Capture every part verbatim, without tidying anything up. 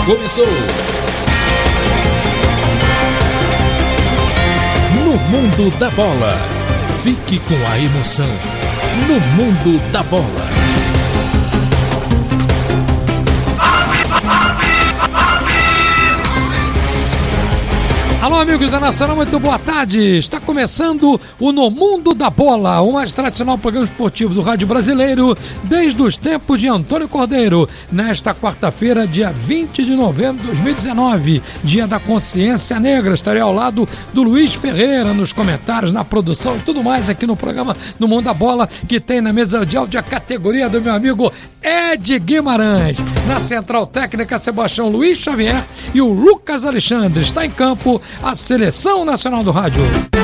começou. No mundo da bola, fique com a emoção. No mundo da bola. Alô, amigos da Nacional, muito boa tarde. Está começando o No Mundo da Bola, o mais tradicional programa esportivo do rádio brasileiro desde os tempos de Antônio Cordeiro. Nesta quarta-feira, dia vinte de novembro de dois mil e dezenove, dia da Consciência Negra. Estarei ao lado do Luiz Ferreira nos comentários, na produção e tudo mais aqui no programa No Mundo da Bola, que tem na mesa de áudio a categoria do meu amigo Ed Guimarães. Na central técnica, Sebastião Luiz Xavier e o Lucas Alexandre. Está em campo a Seleção Nacional do Rádio.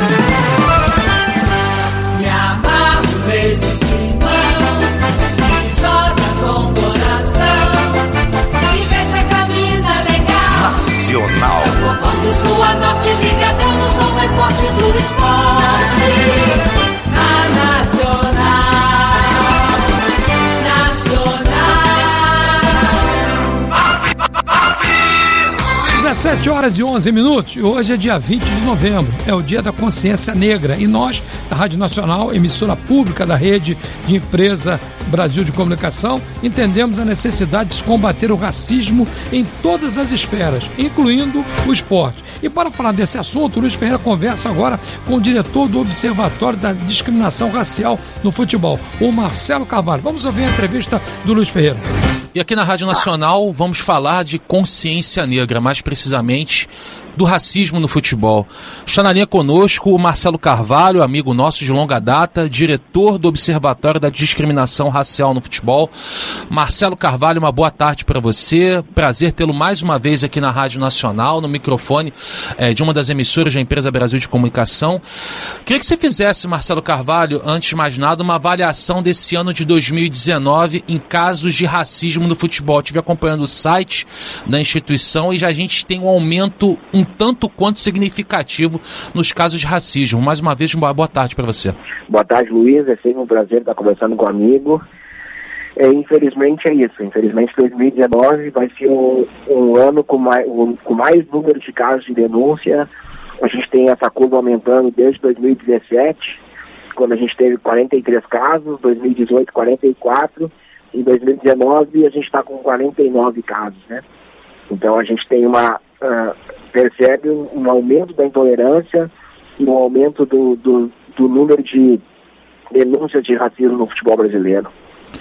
Me amarro nesse timão, que joga com coração, e veste a camisa legal. Nacional. Eu conforto sua norte, ligadão, não sou mais forte do esporte. Na Nacional. dezessete horas e onze minutos, e hoje é dia vinte de novembro, é o dia da Consciência Negra, e nós, da Rádio Nacional, emissora pública da rede de empresa Brasil de Comunicação, entendemos a necessidade de se combater o racismo em todas as esferas, incluindo o esporte. E para falar desse assunto, o Luiz Ferreira conversa agora com o diretor do Observatório da Discriminação Racial no Futebol, o Marcelo Carvalho. Vamos ouvir a entrevista do Luiz Ferreira. E aqui na Rádio Nacional vamos falar de consciência negra, mais precisamente do racismo no futebol. Está na linha conosco o Marcelo Carvalho, amigo nosso de longa data, diretor do Observatório da Discriminação Racial no Futebol. Marcelo Carvalho, uma boa tarde para você. Prazer tê-lo mais uma vez aqui na Rádio Nacional, no microfone é, de uma das emissoras da empresa Brasil de Comunicação. Queria que você fizesse, Marcelo Carvalho, antes de mais nada, uma avaliação desse ano de dois mil e dezenove em casos de racismo no futebol. Eu estive acompanhando o site da instituição e já a gente tem um aumento um tanto quanto significativo nos casos de racismo. Mais uma vez, uma boa tarde para você. Boa tarde, Luiz. É sempre um prazer estar conversando com um amigo. É, infelizmente é isso. Infelizmente dois mil e dezenove vai ser um, um ano com mais, um, com mais número de casos de denúncia. A gente tem essa curva aumentando desde dois mil e dezessete, quando a gente teve quarenta e três casos, dois mil e dezoito, quarenta e quatro, em dois mil e dezenove a gente está com quarenta e nove casos, né? Então a gente tem uma... Uh, percebe um, um aumento da intolerância e um aumento do, do, do número de denúncias de racismo no futebol brasileiro.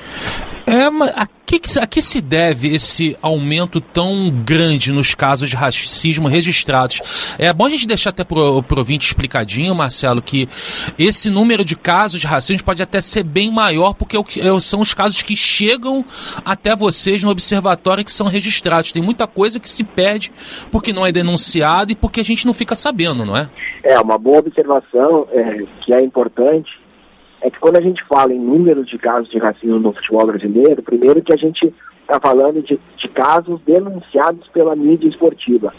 É, mas a que, a que se deve esse aumento tão grande nos casos de racismo registrados? É bom a gente deixar até pro, pro ouvinte explicadinho, Marcelo, que esse número de casos de racismo pode até ser bem maior, porque são os casos que chegam até vocês no observatório que são registrados. Tem muita coisa que se perde porque não é denunciado e porque a gente não fica sabendo, não é? É, uma boa observação é, que é importante. É que quando a gente fala em número de casos de racismo no futebol brasileiro, primeiro que a gente está falando de, de casos denunciados pela mídia esportiva.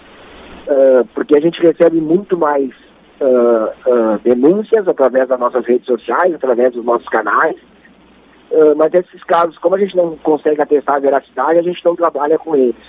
Uh, porque a gente recebe muito mais uh, uh, denúncias através das nossas redes sociais, através dos nossos canais, uh, mas esses casos, como a gente não consegue atestar a veracidade, a gente não trabalha com eles.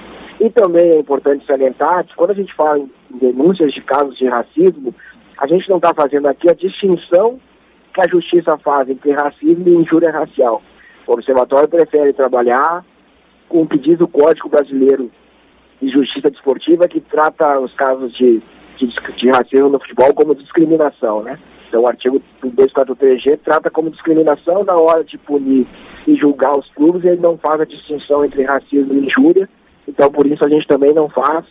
E também é importante salientar que quando a gente fala em denúncias de casos de racismo, a gente não está fazendo aqui a distinção que a justiça faz entre racismo e injúria racial. O Observatório prefere trabalhar com o que diz o Código Brasileiro de Justiça Desportiva, que trata os casos de, de, de racismo no futebol como discriminação, né? Então o artigo duzentos e quarenta e três G trata como discriminação na hora de punir e julgar os clubes, ele não faz a distinção entre racismo e injúria, então por isso a gente também não faz.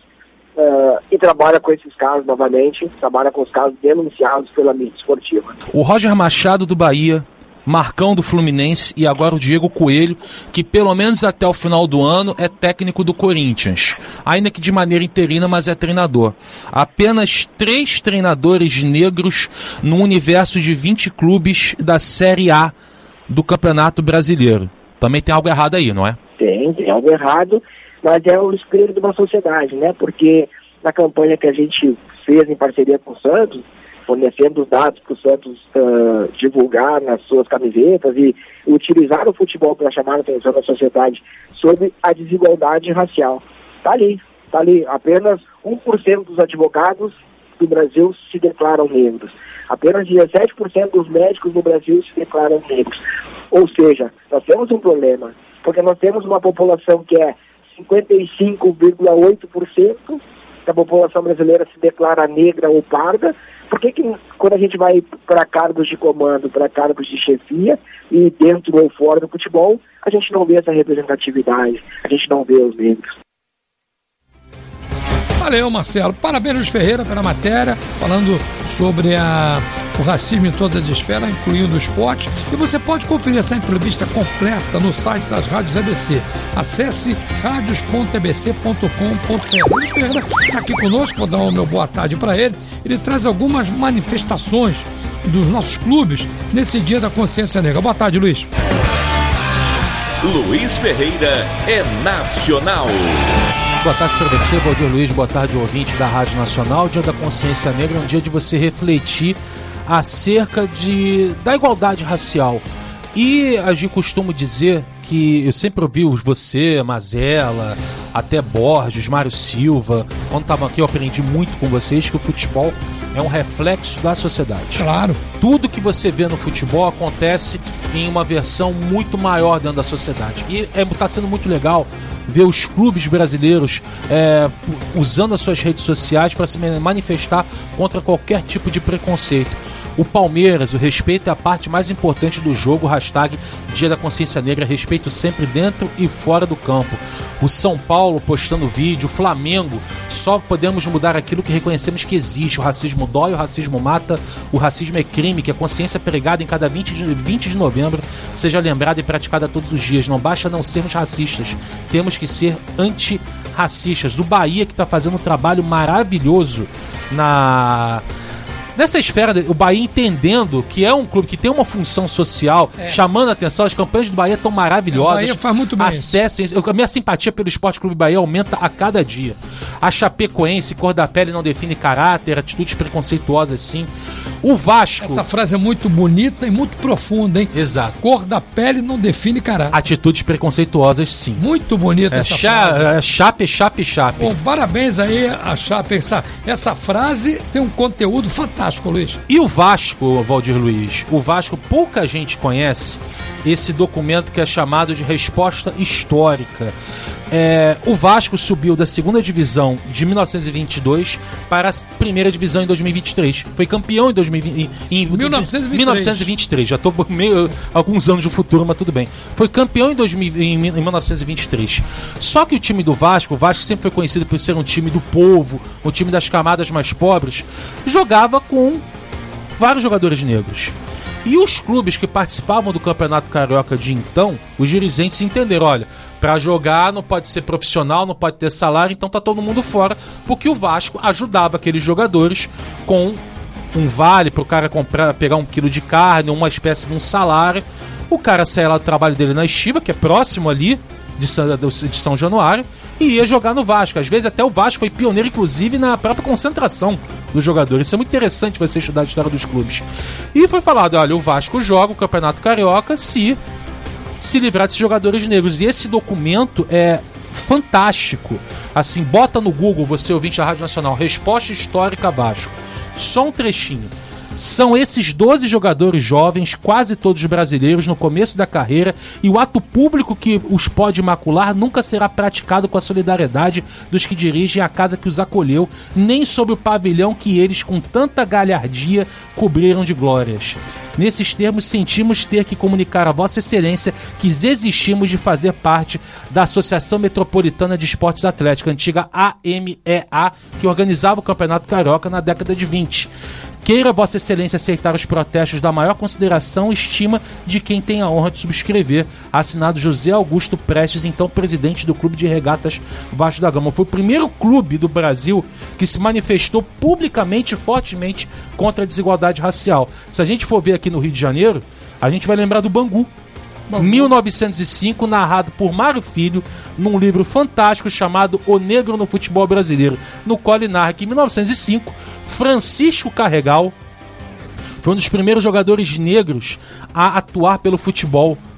Uh, e trabalha com esses casos novamente, trabalha com os casos denunciados pela mídia esportiva. O Roger Machado do Bahia, Marcão do Fluminense e agora o Diego Coelho, que pelo menos até o final do ano é técnico do Corinthians, ainda que de maneira interina, mas é treinador. Apenas três treinadores negros no universo de vinte clubes da Série A do Campeonato Brasileiro. Também tem algo errado aí, não é? Tem, tem algo errado. Mas é o espelho de uma sociedade, né? Porque na campanha que a gente fez em parceria com o Santos, fornecendo os dados para o Santos uh, divulgar nas suas camisetas e utilizar o futebol para chamar a atenção da sociedade sobre a desigualdade racial. Tá ali, tá ali. Apenas um por cento dos advogados do Brasil se declaram negros. Apenas dezessete por cento dos médicos no Brasil se declaram negros. Ou seja, nós temos um problema, porque nós temos uma população que é cinquenta e cinco vírgula oito por cento da população brasileira se declara negra ou parda. Por que que quando a gente vai para cargos de comando, para cargos de chefia, e dentro ou fora do futebol, a gente não vê essa representatividade, a gente não vê os negros? Valeu, Marcelo. Parabéns, Luiz Ferreira, pela matéria, falando sobre a, o racismo em todas as esferas, incluindo o esporte. E você pode conferir essa entrevista completa no site das rádios A B C. Acesse radios ponto a b c ponto com ponto b r. Luiz Ferreira está aqui conosco, vou dar o meu boa tarde para ele. Ele traz algumas manifestações dos nossos clubes nesse Dia da Consciência Negra. Boa tarde, Luiz. Luiz Ferreira é nacional. Boa tarde para você, bom dia, Luiz, boa tarde, ouvinte da Rádio Nacional. Dia da Consciência Negra é um dia de você refletir acerca de, da igualdade racial. E a gente costuma dizer que eu sempre ouvi você, Mazella, até Borges, Mário Silva, quando estavam aqui eu aprendi muito com vocês que o futebol é um reflexo da sociedade. Claro. Tudo que você vê no futebol acontece em uma versão muito maior dentro da sociedade. E está é, sendo muito legal ver os clubes brasileiros é, usando as suas redes sociais para se manifestar contra qualquer tipo de preconceito. O Palmeiras, o respeito é a parte mais importante do jogo, hashtag Dia da Consciência Negra, respeito sempre dentro e fora do campo. O São Paulo postando vídeo, o Flamengo, só podemos mudar aquilo que reconhecemos que existe. O racismo dói, o racismo mata, o racismo é crime, que a consciência pregada em cada vinte de novembro seja lembrada e praticada todos os dias. Não basta não sermos racistas, temos que ser antirracistas. O Bahia, que está fazendo um trabalho maravilhoso na... Nessa esfera, o Bahia entendendo que é um clube que tem uma função social, é. chamando a atenção, as campanhas do Bahia estão maravilhosas. O Bahia faz muito bem. Acessem, a minha simpatia pelo Esporte Clube Bahia aumenta a cada dia. A Chapecoense, cor da pele não define caráter, atitudes preconceituosas sim. O Vasco... Essa frase é muito bonita e muito profunda, hein? Exato. Cor da pele não define caráter. Atitudes preconceituosas sim. Muito bonita é, essa cha, frase. É, chape, chape, chape. Bom, parabéns aí a Chape. Essa, essa frase tem um conteúdo fantástico. Luiz. E o Vasco, Valdir Luiz, o Vasco, pouca gente conhece esse documento que é chamado de resposta histórica. É, o Vasco subiu da segunda divisão de mil novecentos e vinte e dois para a primeira divisão em dois mil e vinte e três. Foi campeão em, dois mil e vinte, em, em mil novecentos e vinte e três. mil novecentos e vinte e três. Já estou meio alguns anos do futuro, mas tudo bem. Foi campeão em, dois mil, em, em mil novecentos e vinte e três. Só que o time do Vasco, o Vasco sempre foi conhecido por ser um time do povo, um time das camadas mais pobres, jogava com vários jogadores negros. E os clubes que participavam do Campeonato Carioca de então, os dirigentes entenderam, olha, para jogar não pode ser profissional, não pode ter salário, então tá todo mundo fora, porque o Vasco ajudava aqueles jogadores com um vale para o cara comprar, pegar um quilo de carne, uma espécie de um salário. O cara saía lá do trabalho dele na Estiva, que é próximo ali de São, de São Januário, e ia jogar no Vasco. Às vezes até o Vasco foi pioneiro, inclusive, na própria concentração dos jogadores. Isso é muito interessante você estudar a história dos clubes. E foi falado, olha, o Vasco joga o Campeonato Carioca se se livrar desses jogadores negros. E esse documento é fantástico. Assim, bota no Google, você ouvinte da Rádio Nacional, Resposta Histórica Vasco. Só um trechinho. São esses doze jogadores jovens, quase todos brasileiros, no começo da carreira, e o ato público que os pode macular nunca será praticado com a solidariedade dos que dirigem a casa que os acolheu, nem sob o pavilhão que eles, com tanta galhardia, cobriram de glórias. Nesses termos, sentimos ter que comunicar a Vossa Excelência que desistimos de fazer parte da Associação Metropolitana de Esportes Atléticos, antiga A M E A, que organizava o Campeonato Carioca na década de vinte. Queira Vossa Excelência aceitar os protestos da maior consideração e estima de quem tem a honra de subscrever. Assinado José Augusto Prestes, então presidente do Clube de Regatas Vasco da Gama. Foi o primeiro clube do Brasil que se manifestou publicamente e fortemente contra a desigualdade racial. Se a gente for ver aqui no Rio de Janeiro, a gente vai lembrar do Bangu. Bangu. mil novecentos e cinco, narrado por Mário Filho, num livro fantástico chamado O Negro no Futebol Brasileiro, no qual ele narra que em mil novecentos e cinco, Francisco Carregal foi um dos primeiros jogadores negros a atuar pelo futebol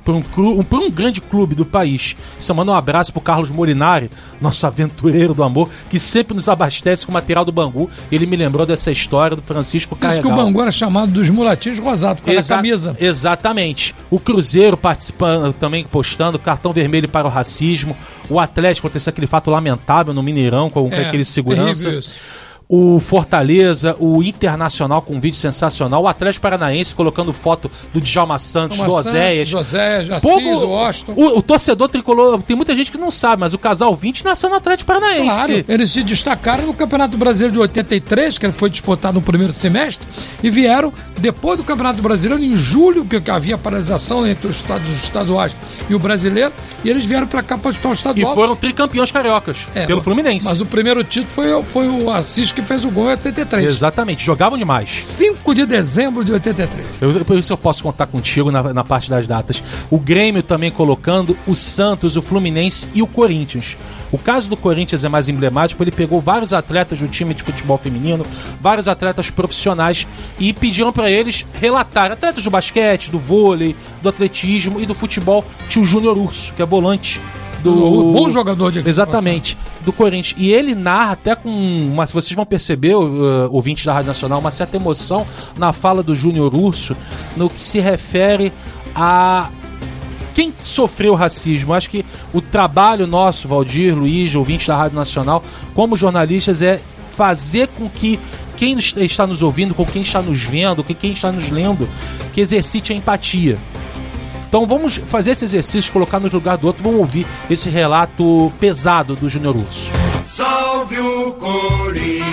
por um, clu, por um grande clube do país. Você manda um abraço pro Carlos Molinari, nosso aventureiro do amor, que sempre nos abastece com material do Bangu. Ele me lembrou dessa história do Francisco Carregal. Por isso que o Bangu era chamado dos mulatinhos rosados, com Exa- a camisa. Exatamente. O Cruzeiro participando, também postando, cartão vermelho para o racismo. O Atlético aconteceu aquele fato lamentável no Mineirão com É, aquele segurança. terrível isso. O Fortaleza, o Internacional com um vídeo sensacional, o Atlético Paranaense colocando foto do Djalma Santos, Thomas do Santos, Oséias. José, Assis, Pouco- o Washington. o, o torcedor tricolor, tem muita gente que não sabe, mas o casal vinte nasceu no Atlético Paranaense. Claro, eles se destacaram no Campeonato Brasileiro de oitenta e três, que foi disputado no primeiro semestre, e vieram depois do Campeonato Brasileiro, em julho, que havia paralisação entre os estados estaduais e o brasileiro, e eles vieram para cá para disputar o E estadual. foram tricampeões cariocas, É, pelo Fluminense. Mas o primeiro título foi, foi o Assis que fez o gol em oitenta e três. Exatamente, jogavam demais. cinco de dezembro de oitenta e três. Eu, por isso eu posso contar contigo na, na parte das datas. O Grêmio também colocando o Santos, o Fluminense e o Corinthians. O caso do Corinthians é mais emblemático, ele pegou vários atletas do time de futebol feminino, vários atletas profissionais e pediram para eles relatar, atletas do basquete, do vôlei, do atletismo e do futebol, tinha o Júnior Urso, que é volante do... O bom jogador de Exatamente, do Corinthians. E ele narra até com uma, vocês vão perceber, uh, ouvintes da Rádio Nacional, uma certa emoção na fala do Júnior Urso no que se refere a quem sofreu racismo. Acho que o trabalho nosso, Valdir, Luiz, ouvintes da Rádio Nacional, como jornalistas, é fazer com que quem está nos ouvindo, com quem está nos vendo, com quem está nos lendo, que exercite a empatia. Então vamos fazer esse exercício, colocar no lugar do outro, vamos ouvir esse relato pesado do Júnior Urso. Salve o Corinthians!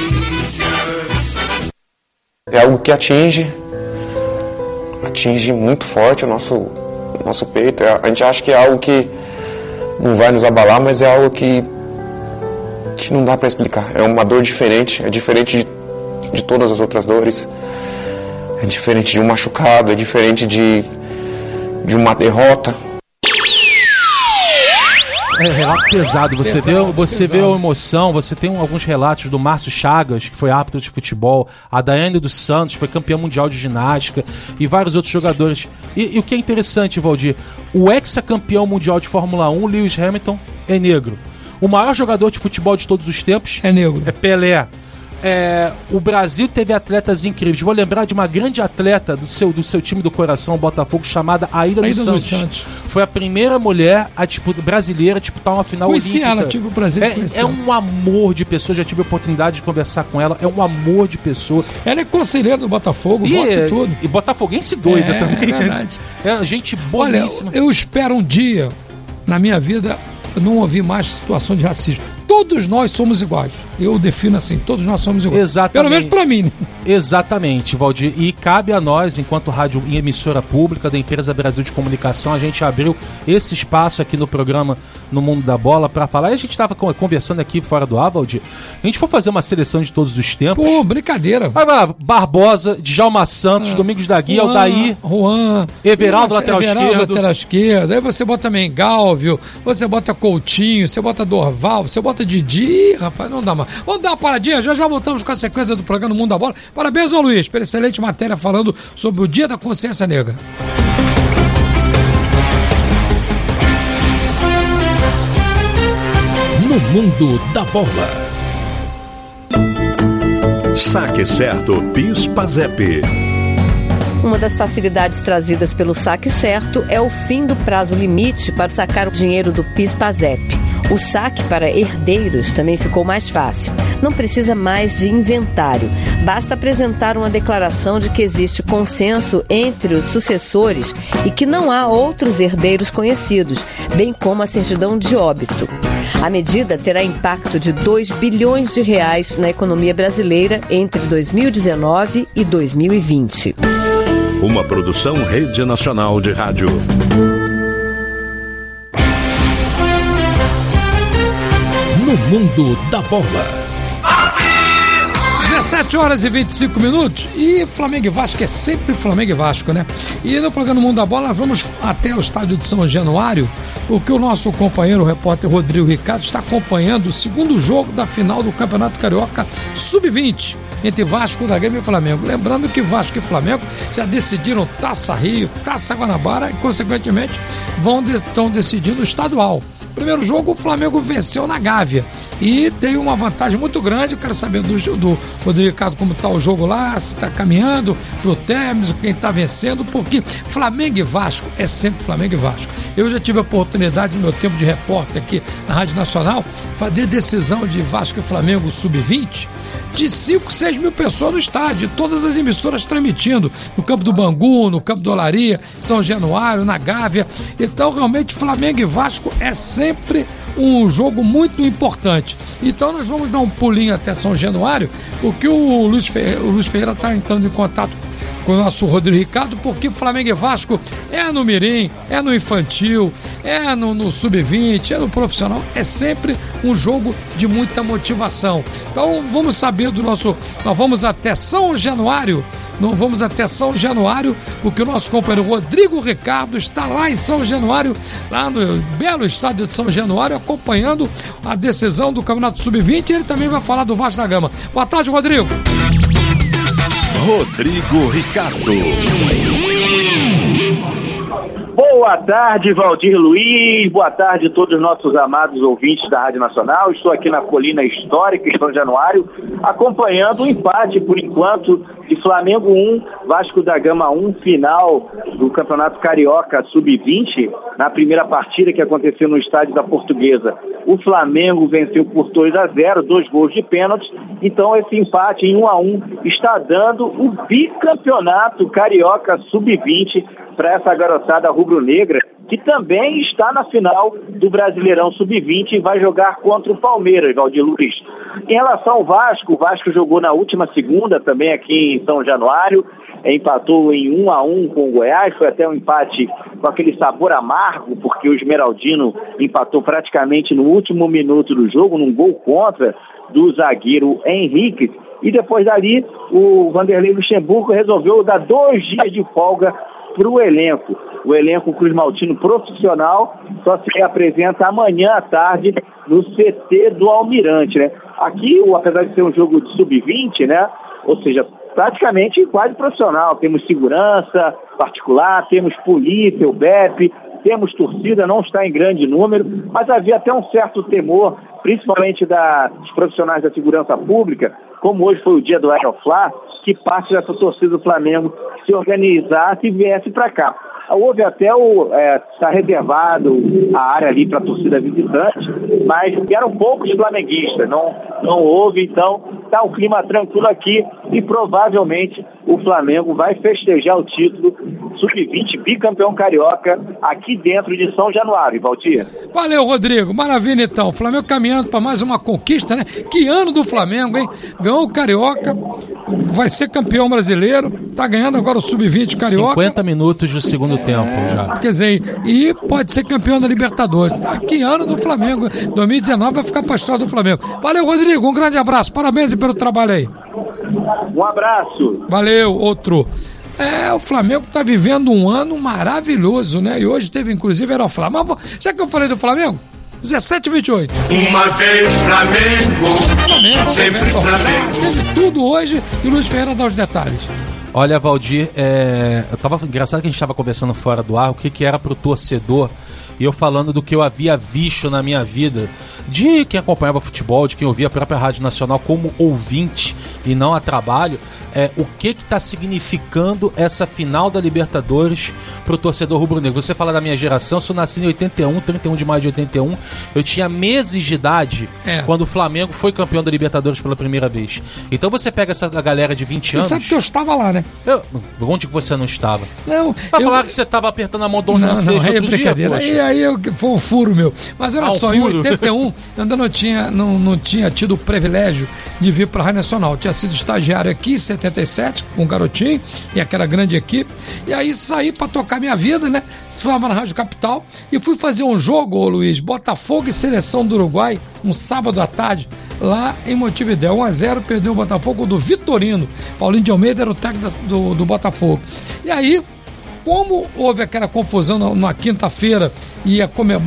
É algo que atinge, atinge muito forte o nosso, nosso peito. A gente acha que é algo que não vai nos abalar, mas é algo que, que não dá para explicar. É uma dor diferente, é diferente de, de todas as outras dores. É diferente de um machucado, é diferente de, de uma derrota. É, relato pesado, você, Pesado, vê, você pesado. vê a emoção, você tem um- alguns relatos do Márcio Chagas, que foi árbitro de futebol, a Daiane dos Santos, foi campeã mundial de ginástica, e vários outros jogadores. E, e o que é interessante, Valdir, o ex-campeão mundial de Fórmula um, Lewis Hamilton, é negro. O maior jogador de futebol de todos os tempos É negro. é Pelé. É, o Brasil teve atletas incríveis. Vou lembrar de uma grande atleta do seu, do seu time do coração, o Botafogo, chamada Aida, Aida dos, dos Santos. Santos. Foi a primeira mulher a disputa, brasileira a disputar uma final Conheci olímpica. ela, tive o prazer de É, conhecer. é um amor de pessoa, já tive a oportunidade de conversar com ela. É um amor de pessoa. Ela é conselheira do Botafogo, E, vota e tudo. e botafoguense doida É, também. é verdade. É gente Olha, boníssima. eu espero um dia, na minha vida, eu não ouvir mais situação de racismo. Todos nós somos iguais. Eu defino assim, todos nós somos iguais. Exatamente. Pelo menos pra mim. né? Exatamente, Valdir. E cabe a nós, enquanto rádio e emissora pública da Empresa Brasil de Comunicação, a gente abriu esse espaço aqui no programa No Mundo da Bola para falar. E a gente estava conversando aqui fora do ar, Valdir. A gente for fazer uma seleção de todos os tempos. Pô, brincadeira. Vai lá, Barbosa, Djalma Santos, Domingos da Guia, Juan, Aldair, Juan, Everaldo, E você- lateral Everaldo, esquerdo. lateral esquerdo. Aí você bota Mengalvio, você bota Coutinho, você bota Dorval, você bota Didi. Ih, rapaz, não dá mais. Vamos dar uma paradinha, já já voltamos com a sequência do programa No Mundo da Bola. Parabéns ao Luiz pela excelente matéria falando sobre o Dia da Consciência Negra. No Mundo da Bola. Saque Certo PIS/PASEP. Uma das facilidades trazidas pelo Saque Certo é o fim do prazo limite para sacar o dinheiro do PIS/PASEP. O saque para herdeiros também ficou mais fácil. Não precisa mais de inventário. Basta apresentar uma declaração de que existe consenso entre os sucessores e que não há outros herdeiros conhecidos, bem como a certidão de óbito. A medida terá impacto de dois bilhões de reais na economia brasileira entre dois mil e dezenove e dois mil e vinte. Uma produção Rede Nacional de Rádio. No Mundo da Bola. dezessete horas e vinte e cinco minutos e Flamengo e Vasco é sempre Flamengo e Vasco, né? E no programa Mundo da Bola nós vamos até o estádio de São Januário, porque o nosso companheiro, o repórter Rodrigo Ricardo, está acompanhando o segundo jogo da final do Campeonato Carioca sub vinte. entre Vasco da Gama e Flamengo. Lembrando que Vasco e Flamengo já decidiram Taça Rio, Taça Guanabara e, consequentemente, vão de, estão decidindo o estadual. Primeiro jogo, o Flamengo venceu na Gávea e tem uma vantagem muito grande. Eu quero saber do, do Rodrigo Ricardo como está o jogo lá, se está caminhando pro término, quem está vencendo, porque Flamengo e Vasco é sempre Flamengo e Vasco. Eu já tive a oportunidade no meu tempo de repórter aqui na Rádio Nacional fazer decisão de Vasco e Flamengo sub vinte de cinco, seis mil pessoas no estádio, todas as emissoras transmitindo, no campo do Bangu, no campo do Olaria, São Januário, na Gávea. Então, realmente, Flamengo e Vasco é sempre um jogo muito importante. Então, nós vamos dar um pulinho até São Januário, porque o Luiz Ferreira, o Luiz Ferreira está entrando em contato com o nosso Rodrigo Ricardo, porque Flamengo e Vasco é no mirim, é no infantil, é no, no sub vinte, é no profissional, é sempre um jogo de muita motivação. Então vamos saber do nosso, nós vamos até São Januário, não vamos até São Januário, porque o nosso companheiro Rodrigo Ricardo está lá em São Januário, lá no belo estádio de São Januário, acompanhando a decisão do Campeonato sub vinte, e ele também vai falar do Vasco da Gama. Boa tarde, Rodrigo. Rodrigo Ricardo. Boa tarde, Valdir Luiz. Boa tarde a todos os nossos amados ouvintes da Rádio Nacional. Estou aqui na Colina Histórica, em São Januário, acompanhando o empate, por enquanto, de Flamengo um, Vasco da Gama um, final do Campeonato Carioca sub vinte, na primeira partida que aconteceu no estádio da Portuguesa. O Flamengo venceu por dois a zero, dois gols de pênalti. Então esse empate em um a um está dando o bicampeonato Carioca sub vinte para essa garotada rubro-negra, que também está na final do Brasileirão sub vinte e vai jogar contra o Palmeiras, Valdir Luiz. Em relação ao Vasco, o Vasco jogou na última segunda, também aqui em São Januário, empatou em um a um com o Goiás, foi até um empate com aquele sabor amargo, porque o Esmeraldino empatou praticamente no último minuto do jogo, num gol contra do zagueiro Henrique, e depois dali o Vanderlei Luxemburgo resolveu dar dois dias de folga para o elenco. O elenco Cruz Maltino profissional só se apresenta amanhã à tarde no C T do Almirante, né? Aqui, apesar de ser um jogo de sub vinte, né? Ou seja, praticamente quase profissional. Temos segurança particular, temos polícia, o B E P, temos torcida, não está em grande número, mas havia até um certo temor, principalmente da, dos profissionais da segurança pública, como hoje foi o dia do Aeroflá, que parte dessa torcida do Flamengo se organizasse e viesse para cá. Houve até o... está é, reservado a área ali para a torcida visitante, mas eram poucos flamenguistas, não, não houve, então está um clima tranquilo aqui e provavelmente o Flamengo vai festejar o título sub vinte bicampeão carioca aqui dentro de São Januário, Valdir. Valeu, Rodrigo, maravilha então, o Flamengo caminhando para mais uma conquista, né? Que ano do Flamengo, hein? Ganhou o Carioca, vai ser campeão brasileiro, tá ganhando agora o sub vinte Carioca. cinquenta minutos do segundo é, tempo já. Quer dizer, e pode ser campeão da Libertadores. Que ano do Flamengo, dois mil e dezenove vai ficar para a história do Flamengo. Valeu, Rodrigo, um grande abraço, parabéns pelo trabalho aí. Um abraço. Valeu, outro. É, o Flamengo está vivendo um ano maravilhoso, né? E hoje teve inclusive Aeroflá. Mas já que eu falei do Flamengo, dezessete e vinte e oito. Uma vez Flamengo, Flamengo sempre Flamengo. Teve tudo hoje e o Luiz Ferreira dá os detalhes. Olha, Valdir, é... eu tava engraçado que a gente estava conversando fora do ar, o que, que era pro torcedor, e eu falando do que eu havia visto na minha vida, de quem acompanhava futebol, de quem ouvia a própria Rádio Nacional como ouvinte e não a trabalho, é, o que que está significando essa final da Libertadores pro torcedor rubro-negro. Você fala da minha geração, eu sou nascido em oitenta e um, trinta e um de maio de oitenta e um, eu tinha meses de idade é. quando o Flamengo foi campeão da Libertadores pela primeira vez. Então você pega essa galera de vinte anos... Você sabe que eu estava lá, né? Eu, onde que você não estava? Não, Pra eu... falar que você estava apertando a mão do Dom João sexto outro é brincadeira. dia, E aí eu, foi um furo meu. Mas olha ah, só, um em oitenta e um, eu ainda não tinha, não, não tinha tido o privilégio de vir para a Rádio Nacional. Eu tinha sido estagiário aqui em setenta e sete, com um garotinho, e aquela grande equipe. E aí saí para tocar minha vida, né? Estava na Rádio Capital e fui fazer um jogo, ô Luiz, Botafogo e Seleção do Uruguai, um sábado à tarde, lá em Montevidéu. um a zero, perdeu o Botafogo do Vitorino. Paulinho de Almeida era o técnico do, do Botafogo. E aí, como houve aquela confusão na, na quinta-feira e a Conmebol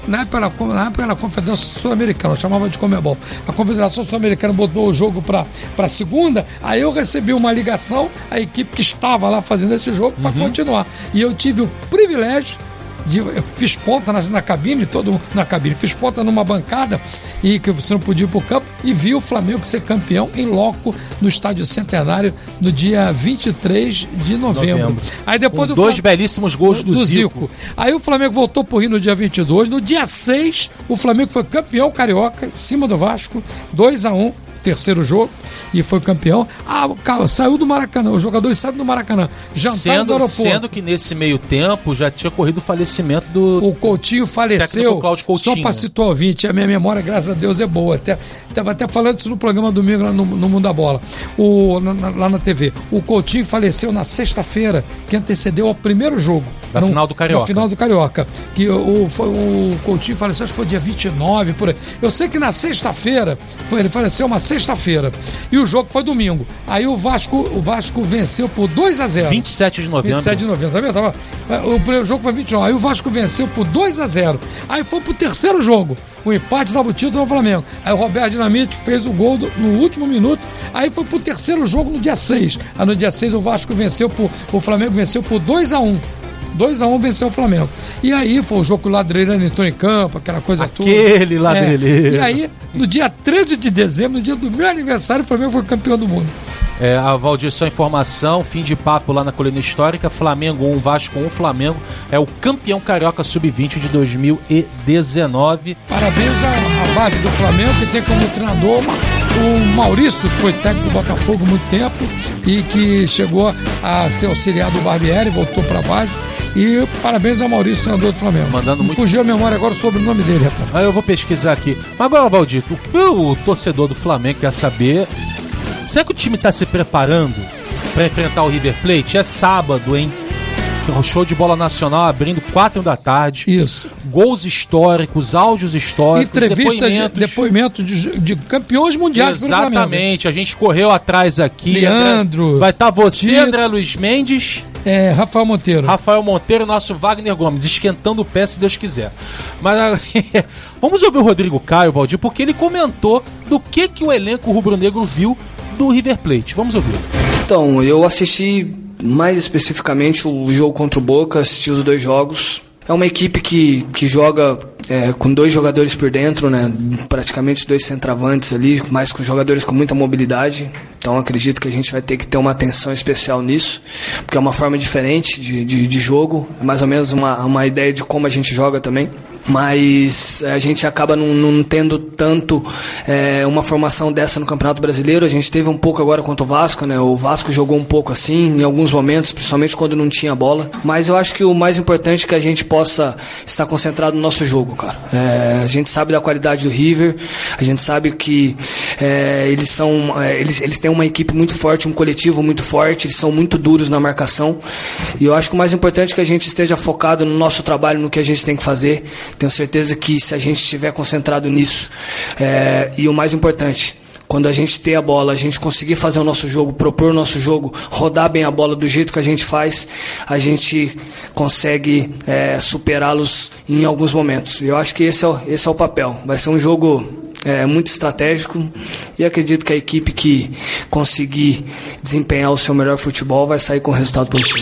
na época, era, na época era a Confederação Sul-Americana, chamava de Comebol. A Confederação Sul-Americana botou o jogo para para segunda, aí eu recebi uma ligação, a equipe que estava lá fazendo esse jogo para uhum. continuar. E eu tive o privilégio de, eu fiz ponta na, na cabine, todo na cabine, fiz ponta numa bancada e que você não podia ir pro campo e vi o Flamengo ser campeão em loco no Estádio Centenário no dia vinte e três de novembro. novembro. Aí depois Com dois Flam... belíssimos gols do, do Zico. Zico. Aí o Flamengo voltou pro Rio no dia vinte e dois, no dia seis o Flamengo foi campeão carioca em cima do Vasco, dois a um. Terceiro jogo, e foi campeão. Ah, saiu do Maracanã, os jogadores saíram do Maracanã, jantaram do aeroporto. Sendo que nesse meio tempo já tinha ocorrido o falecimento do... O Coutinho faleceu, Coutinho. Só para citar o ouvinte, a minha memória, graças a Deus, é boa. Estava até, até falando isso no programa domingo lá no, no Mundo da Bola, o, na, lá na T V. O Coutinho faleceu na sexta-feira, que antecedeu ao primeiro jogo. Da no, final do Carioca. Na final do Carioca. Que o, o, o Coutinho faleceu, acho que foi dia vinte e nove, por aí. Eu sei que na sexta-feira, foi, ele faleceu uma sexta-feira. E o jogo foi domingo. Aí o Vasco, o Vasco venceu por dois a zero. vinte e sete de novembro. vinte e sete de novembro, tá vendo? Tava, o primeiro jogo foi vinte e nove. Aí o Vasco venceu por dois a zero. Aí foi pro terceiro jogo. O empate dava o título ao Flamengo. Aí o Roberto Dinamite fez o gol do, no último minuto. Aí foi pro terceiro jogo no dia seis. Aí no dia seis o Vasco venceu por. O Flamengo venceu por dois a um. dois a um venceu o Flamengo. E aí foi o jogo que o Ladreirano entrou em campo, aquela coisa toda. Aquele Ladreirano. É. E aí, no dia treze de dezembro, no dia do meu aniversário, o Flamengo foi campeão do mundo. É, a Valdir, só informação, fim de papo lá na Colina Histórica, Flamengo um, Vasco um, Flamengo é o campeão carioca sub vinte de dois mil e dezenove. Parabéns à, à base do Flamengo, que tem como treinador o Maurício, que foi técnico do Botafogo há muito tempo e que chegou a ser auxiliar do Barbieri, voltou para a base. E parabéns ao Maurício, senador do Flamengo. Mandando muito... Fugiu a memória agora sobre o nome dele, rapaz. Ah, eu vou pesquisar aqui. Mas agora, Valdir, o que o torcedor do Flamengo quer saber... Será que o time está se preparando para enfrentar o River Plate? É sábado, hein? O show de bola nacional abrindo quatro da tarde. Isso. Gols históricos, áudios históricos, entrevistas, depoimentos, depoimentos de, de campeões mundiais. Exatamente. A gente correu atrás aqui. Leandro. André, vai estar tá você, Tito, André Luiz Mendes. É, Rafael Monteiro. Rafael Monteiro, nosso Wagner Gomes, esquentando o pé se Deus quiser. Mas vamos ouvir o Rodrigo Caio, Valdir, porque ele comentou do que, que o elenco rubro-negro viu do River Plate. Vamos ouvir. Então, eu assisti mais especificamente o jogo contra o Boca, assisti os dois jogos. É uma equipe que, que joga é, com dois jogadores por dentro, né? Praticamente dois centravantes ali, mas com jogadores com muita mobilidade. Então acredito que a gente vai ter que ter uma atenção especial nisso, porque é uma forma diferente de, de, de jogo, é mais ou menos uma, uma ideia de como a gente joga também. Mas a gente acaba não, não tendo tanto é, uma formação dessa no Campeonato Brasileiro. A gente teve um pouco agora contra o Vasco, né? O Vasco jogou um pouco assim, em alguns momentos, principalmente quando não tinha bola. Mas eu acho que o mais importante é que a gente possa estar concentrado no nosso jogo, cara. É, a gente sabe da qualidade do River, a gente sabe que é, eles são, é, eles, eles têm uma equipe muito forte, um coletivo muito forte, eles são muito duros na marcação. E eu acho que o mais importante é que a gente esteja focado no nosso trabalho, no que a gente tem que fazer. Tenho certeza que se a gente estiver concentrado nisso, é, e o mais importante, quando a gente ter a bola, a gente conseguir fazer o nosso jogo, propor o nosso jogo, rodar bem a bola do jeito que a gente faz, a gente consegue é, superá-los em alguns momentos. Eu acho que esse é o, esse é o papel. Vai ser um jogo é, muito estratégico e acredito que a equipe que conseguir desempenhar o seu melhor futebol vai sair com resultado positivo.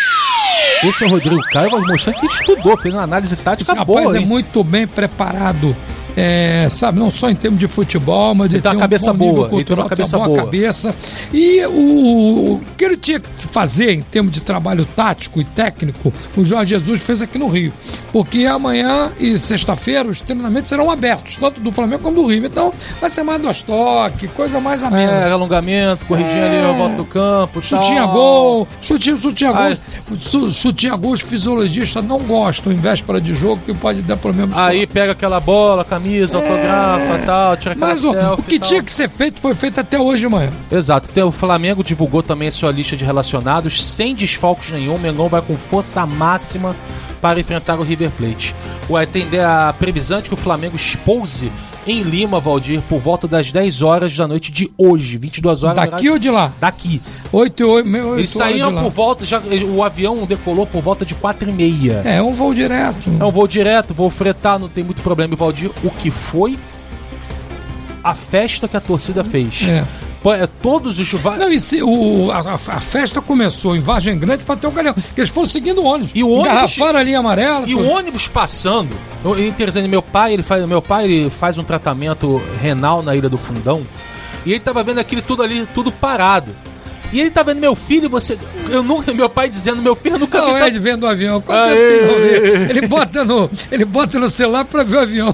Esse é o Rodrigo Caio, mas mostrando que ele estudou, fez uma análise tática Esse boa. Rapaz, hein? É muito bem preparado, é, sabe, não só em termos de futebol, mas de ele ter uma cabeça um boa, cultural, ele tem uma cabeça boa boa. Cabeça. E o, o que ele tinha que fazer em termos de trabalho tático e técnico, o Jorge Jesus fez aqui no Rio. Porque amanhã e sexta-feira os treinamentos serão abertos, tanto do Flamengo como do Rio. Então vai ser mais dois toques, coisa mais amena. É, alongamento, corridinha é, ali na volta do campo, chutinha tal. gol, chutinha, chutinha gol, chutinha gol, os fisiologistas não gostam em véspera de jogo, que pode dar problema. Aí pega aquela bola, camisa, é... autografa, tal, tira aquela Mas o, selfie. o que tal. tinha que ser feito foi feito até hoje de manhã. Exato. O Flamengo divulgou também a sua lista de relacionados sem desfalques nenhum. O Mengão vai com força máxima para enfrentar o River Plate. O atender a previsão de que o Flamengo espouse em Lima, Valdir, por volta das dez horas da noite de hoje, vinte e duas horas. Daqui verdade, ou de lá? Daqui. oito e oito, oito Eles saíam por volta, já, o avião decolou por volta de quatro e meia. É, um voo direto. É um voo direto, voo fretar, não tem muito problema. E Valdir, o que foi a festa que a torcida fez? É. Todos os chuvas... Não, e se, o, a, a festa começou em Vargem Grande para ter o Galeão, que eles foram seguindo o ônibus. E o ônibus... Engarrafaram a linha amarela. E o ônibus passando... Interessante, meu pai, ele faz, meu pai ele faz um tratamento renal na Ilha do Fundão, e ele tava vendo aquilo tudo ali, tudo parado. E ele tá vendo meu filho, você... Eu nunca, meu pai dizendo, meu filho nunca... Não, é de vendo o avião. Quanto tempo que não vê? Ele bota no, ele bota no celular para ver o avião.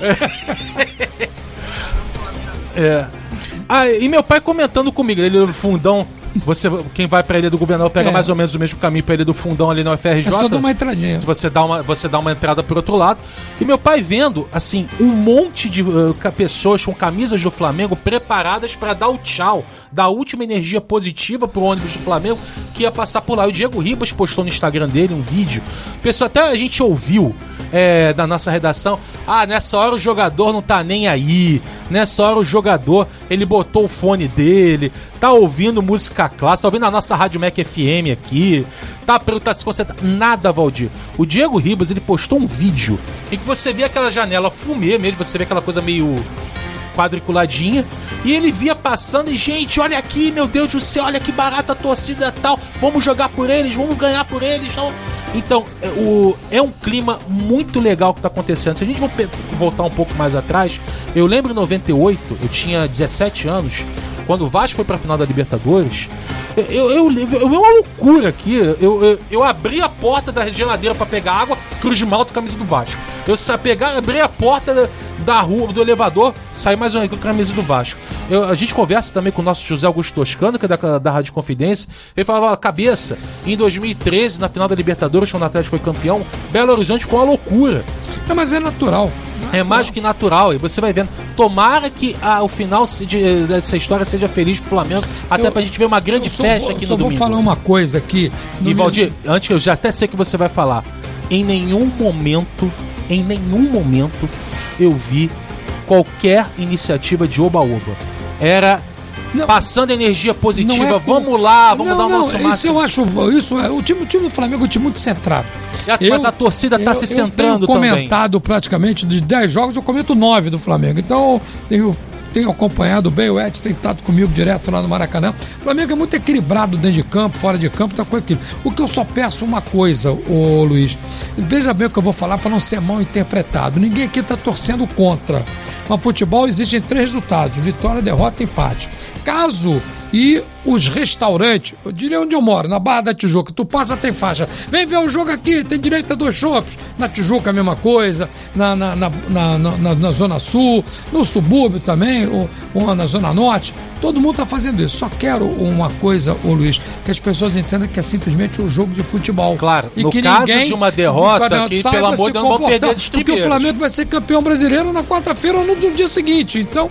É... Ah, e meu pai comentando comigo, ele no Fundão, você, quem vai pra Ilha do Governador pega é. mais ou menos o mesmo caminho pra Ilha do Fundão ali na U F R J. É só dar uma entradinha. Você dá uma, você dá uma entrada por outro lado. E meu pai vendo, assim, um monte de uh, pessoas com camisas do Flamengo preparadas pra dar o tchau, dar a última energia positiva pro ônibus do Flamengo que ia passar por lá. O Diego Ribas postou no Instagram dele um vídeo. Pessoal, até a gente ouviu É, da nossa redação, ah, nessa hora o jogador não tá nem aí, nessa hora o jogador, ele botou o fone dele, tá ouvindo música clássica, tá ouvindo a nossa Rádio Mac F M aqui, tá, tá se concentrando, nada, Valdir. O Diego Ribas, ele postou um vídeo em que você vê aquela janela fumê mesmo, você vê aquela coisa meio quadriculadinha, e ele via passando e, gente, olha aqui, meu Deus do céu, olha que barata a torcida tal, vamos jogar por eles, vamos ganhar por eles, não... Então, é, o, é um clima muito legal que está acontecendo. Se a gente voltar um pouco mais atrás, eu lembro em noventa e oito, eu tinha dezessete anos, quando o Vasco foi para a final da Libertadores, eu, eu, eu, eu, eu uma loucura aqui, eu, eu, eu abri a porta da geladeira para pegar água, Cruz de Malta, camisa do Vasco. Eu sa, pegar, abri a porta da, da rua, do elevador, saí mais uma com a camisa do Vasco. Eu, a gente conversa também com o nosso José Augusto Toscano, que é da, da Rádio Confidência. Ele falava, cabeça, em dois mil e treze, na final da Libertadores, quando o Atlético foi campeão, Belo Horizonte ficou uma loucura. É, mas é natural. É mais do que natural, e você vai vendo. Tomara que ah, o final de, dessa história seja feliz pro Flamengo, até eu, pra gente ver uma grande festa vou, aqui no domingo. Eu vou falar uma coisa aqui. E Valdir, meu... antes que eu já até sei que você vai falar, em nenhum momento, em nenhum momento, eu vi qualquer iniciativa de oba-oba. Era... Não, passando energia positiva, é com... vamos lá, vamos não, dar o não, nosso máximo. Isso eu acho, isso é, o, time, o time do Flamengo é um time muito centrado. É, mas eu, a torcida está se centrando também. Eu tenho comentado também. Praticamente de dez jogos, eu comento nove do Flamengo. Então, tenho, tenho acompanhado bem, o Ed tem estado comigo direto lá no Maracanã. O Flamengo é muito equilibrado dentro de campo, fora de campo, tá com equilíbrio. O que eu só peço uma coisa, ô Luiz, veja bem o que eu vou falar para não ser mal interpretado. Ninguém aqui está torcendo contra. No futebol existem três resultados: vitória, derrota e empate. Caso e os restaurantes, eu diria onde eu moro, na Barra da Tijuca, tu passa, tem faixa, vem ver o jogo aqui, tem direito a dois chopps. Na Tijuca a mesma coisa, na, na, na, na, na, na Zona Sul, no subúrbio também, ou, ou na Zona Norte, todo mundo tá fazendo isso. Só quero uma coisa, ô Luiz, que as pessoas entendam que é simplesmente um jogo de futebol. Claro, e no que caso ninguém, de uma derrota, que pelo amor de Deus não vão perder esses porque o Flamengo vai ser campeão brasileiro na quarta-feira ou no, no dia seguinte. Então,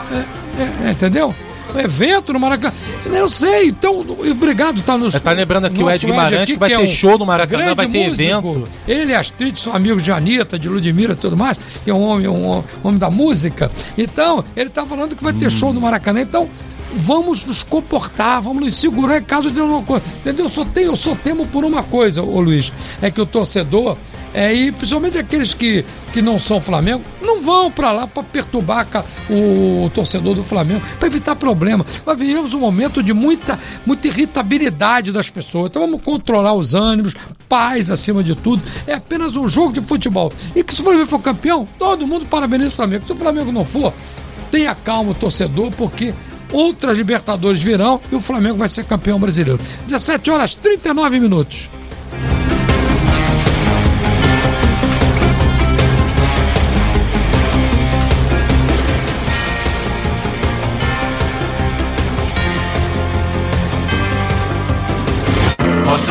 é, é, é, entendeu? Evento no Maracanã. Eu sei, então, obrigado, tá nos. Tá lembrando aqui o Ed Guimarães aqui, que vai que ter é um show no Maracanã, vai ter músico. Evento. Ele e Astrid são amigos de Anitta, de Ludmilla e tudo mais, que é um homem, um homem da música. Então, ele tá falando que vai ter hum. show no Maracanã. Então, vamos nos comportar, vamos nos segurar em caso de alguma coisa. Entendeu? Eu só, tenho, eu só temo por uma coisa, ô Luiz, é que o torcedor. É, e principalmente aqueles que, que não são Flamengo, não vão para lá para perturbar o, o torcedor do Flamengo, para evitar problema. Nós vivemos um momento de muita, muita irritabilidade das pessoas, então vamos controlar os ânimos, paz acima de tudo. É apenas um jogo de futebol. E que se o Flamengo for campeão, todo mundo parabeniza o Flamengo. Se o Flamengo não for, tenha calma o torcedor, porque outras Libertadores virão e o Flamengo vai ser campeão brasileiro. dezessete horas e trinta e nove minutos.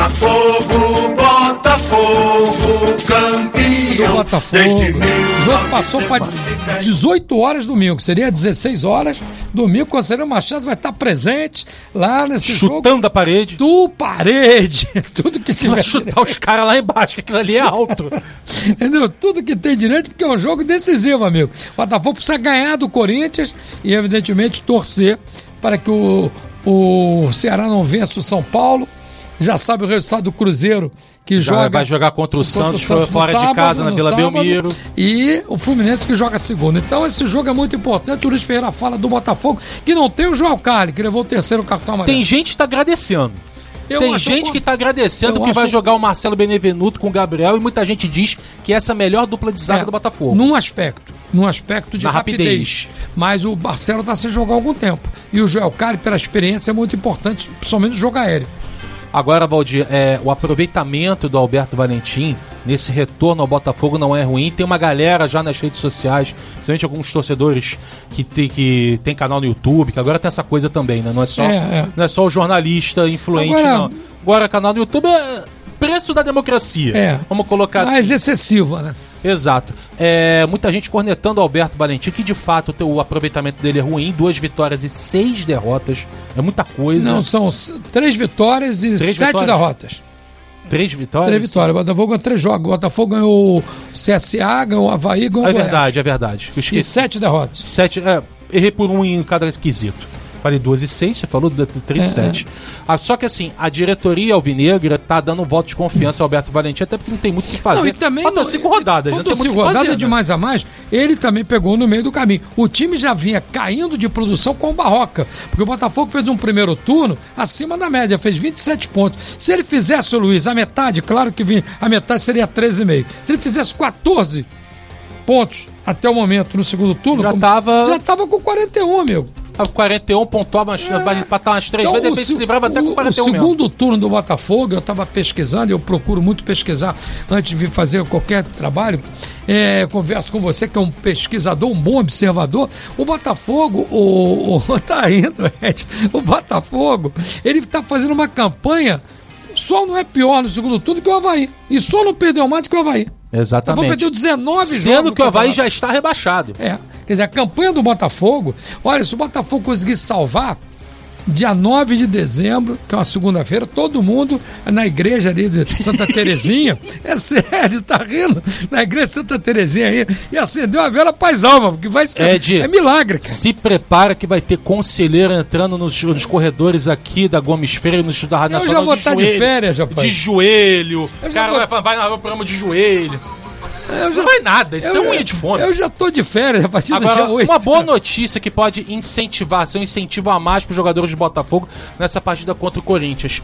Botafogo, Botafogo, campeão. Do Botafogo. O jogo passou para dezoito horas domingo, seria dezesseis horas domingo. O Conselheiro Machado vai estar presente lá nesse Chutando jogo. Chutando a parede. Do parede. Tudo que tiver. Vai chutar os caras lá embaixo, que aquilo ali é alto. Entendeu? Tudo que tem direito, porque é um jogo decisivo, amigo. O Botafogo precisa ganhar do Corinthians e, evidentemente, torcer para que o, o Ceará não vença o São Paulo. Já sabe o resultado do Cruzeiro, que Já joga... vai jogar contra o contra Santos, o Santos fora sábado, de casa, na Vila sábado, Belmiro. E o Fluminense, que joga segunda. Então, esse jogo é muito importante. O Luiz Ferreira fala do Botafogo, que não tem o João Carli, que levou o terceiro cartão amarelo. Tem gente que tá agradecendo. Eu Tem acho- gente que tá agradecendo eu que vai acho- jogar o Marcelo Benevenuto com o Gabriel, e muita gente diz que essa é a melhor dupla de zaga É, do Botafogo. Num aspecto. Num aspecto de Na rapidez. rapidez. Mas o Marcelo está sem jogar há algum tempo. E o Joel Carli, pela experiência, é muito importante, principalmente no jogo aéreo. Agora, Valdir, é, o aproveitamento do Alberto Valentim nesse retorno ao Botafogo não é ruim. Tem uma galera já nas redes sociais, principalmente alguns torcedores que tem, que tem canal no YouTube, que agora tem essa coisa também, né? Não é só, É, é. Não é só o jornalista influente, Agora- não. Agora, canal no YouTube é preço da democracia. É. Vamos colocar assim. Mais excessiva, né? Exato. É, muita gente cornetando o Alberto Valentim, que de fato o, o aproveitamento dele é ruim. Duas vitórias e seis derrotas. É muita coisa. Não, são s- três vitórias e Três sete vitórias? derrotas. Três vitórias? Três vitórias. O Botafogo ganhou três jogos. O Botafogo ganhou o C S A, ganhou o Avaí, ganhou o É Goiás. verdade, é verdade. Eu E esqueci. sete derrotas. Sete, é, errei por um em cada quesito. Falei duas e seis, você falou três e É, sete. Ah, só que assim, a diretoria alvinegra tá dando um voto de confiança ao Alberto Valentim, até porque não tem muito o que fazer. Não, e também Faltam não- cinco rodadas, não Faltam tem muito o cinco que fazer. rodadas de né? mais a mais, ele também pegou no meio do caminho. O time já vinha caindo de produção com o Barroca, porque o Botafogo fez um primeiro turno acima da média, fez vinte e sete pontos. Se ele fizesse, o Luiz, a metade, claro que vinha, a metade seria treze e meio. Se ele fizesse quatorze pontos até o momento no segundo turno, Já como- tava- já tava com quarenta e um, amigo. A quarenta e um pontuava, mas vai empatar umas três Então, vezes, de o repente se- se livrava até o- com quarenta e um O mesmo. segundo turno do Botafogo, eu estava pesquisando, eu procuro muito pesquisar antes de vir fazer qualquer trabalho. É, converso com você, que é um pesquisador, um bom observador. O Botafogo, o, o tá indo, Ed, o Botafogo, ele está fazendo uma campanha, só não é pior no segundo turno que o Avaí. E só não perdeu mais do que o Avaí. Exatamente. Então, perdeu dezenove jogos. Sendo no que o Avaí campeonato. já está rebaixado. É, quer dizer, a campanha do Botafogo, olha, se o Botafogo conseguir salvar, dia nove de dezembro, que é uma segunda-feira, todo mundo na igreja ali de Santa Terezinha, é sério, tá rindo? Na igreja de Santa Terezinha aí, e acendeu a vela paz alma, porque vai ser, Ed, é milagre. Cara. Se prepara que vai ter conselheiro entrando nos, nos corredores aqui da Gomes Freire, no Estúdio da Rádio Eu Nacional. já vou de estar de joelho, férias, rapaz. De joelho. Eu O já cara vou- vai, falar, vai narrar o programa de joelho. Eu já- Não vai nada, isso eu- é unha de fome. Eu já tô de férias a partir do Agora, dia oito. uma boa notícia que pode incentivar, ser um incentivo a mais para os jogadores de Botafogo nessa partida contra o Corinthians.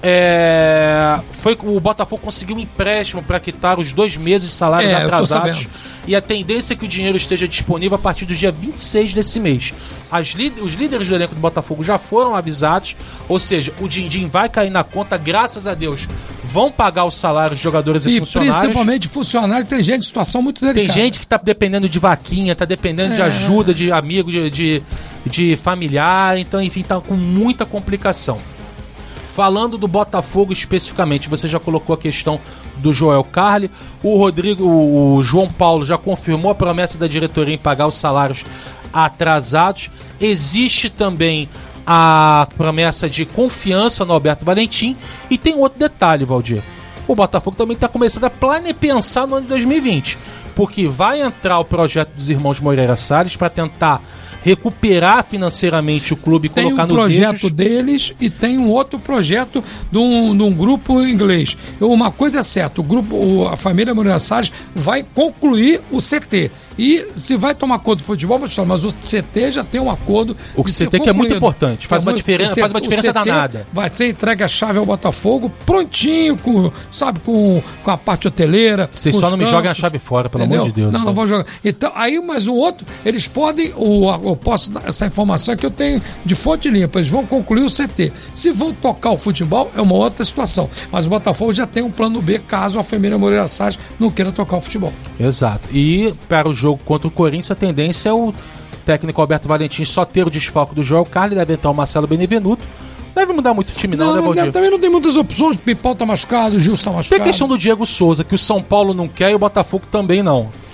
É, foi o Botafogo conseguiu um empréstimo para quitar os dois meses de salários É, eu tô atrasados. sabendo. E a tendência é que o dinheiro esteja disponível a partir do dia vinte e seis desse mês. As líder- os líderes do elenco do Botafogo já foram avisados, ou seja, o din-din vai cair na conta, graças a Deus. Vão pagar os salários de jogadores e, E funcionários. principalmente funcionário, tem gente em situação muito Tem delicada. gente que tá dependendo de vaquinha, tá dependendo de É. ajuda de amigo, de, de, de familiar, então, enfim, tá com muita complicação. Falando do Botafogo especificamente, você já colocou a questão do Joel Carli, o Rodrigo, o, o João Paulo já confirmou a promessa da diretoria em pagar os salários atrasados. Existe também a promessa de confiança no Alberto Valentim. E tem outro detalhe, Valdir. O Botafogo também está começando a planejar, pensar no ano de dois mil e vinte. Porque vai entrar o projeto dos irmãos Moreira Salles para tentar recuperar financeiramente o clube e Tem colocar um nos projeto eixos. deles e tem um outro projeto de um, de um grupo inglês. Uma coisa é certa, o grupo, o- a família Moreira Salles vai concluir o C T. E se vai tomar conta do futebol, mas o C T já tem um acordo. O de C ser T que é muito concluído. importante, faz uma Então, diferença- o C- faz uma diferença o C T danada. Vai ser entregue a chave ao Botafogo, prontinho, com, sabe, com, com a parte hoteleira. Vocês com só os não me campos. joguem a chave fora, pelo Entendeu? amor de Deus. Não, tá? não vão jogar. Então, aí mais um outro, eles podem, o, eu posso dar essa informação que eu tenho de fonte limpa, eles vão concluir o C T. Se vão tocar o futebol, é uma outra situação. Mas o Botafogo já tem um plano B, caso a família Moreira Salles não queira tocar o futebol. Exato. E para o jogo contra o Corinthians, a tendência é o técnico Alberto Valentim só ter o desfalque do Joel Carli, deve entrar o Marcelo Benevenuto. Deve mudar muito o time, não, Não, né, não Valdir? deve- também não tem muitas opções, o Pipão tá machucado, o Gilson tá Tem machucado. a questão do Diego Souza, que o São Paulo não quer e o Botafogo também não.